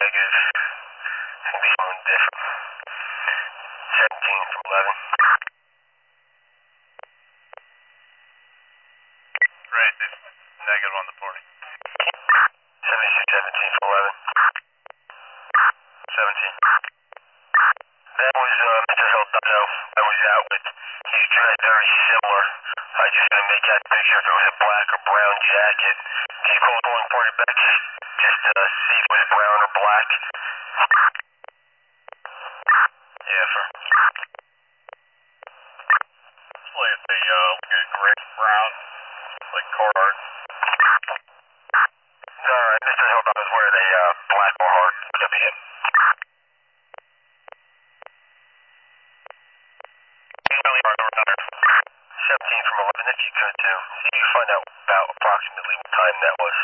Negative. It's gonna be something different. 17 from 11. Great, it's negative on the 40. 17 from 11. 17. That was Mr. Hildado. I was out with. He's dressed very similar. I just gonna make out the picture if it was a black or brown jacket. Can you call the calling party back? Just see if it was brown or black. Yeah, sir. Like a gray brown, like Carhartt. Alright, Mr. Hildado is wearing a black Carhartt. That'll be it. 17 from 11, if you could too. See if you find out about approximately what time that was.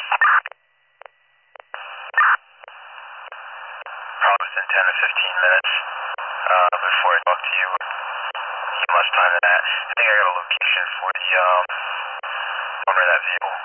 Probably within 10 or 15 minutes before I talk to you. You must time of that. I think I got a location for the owner of that vehicle.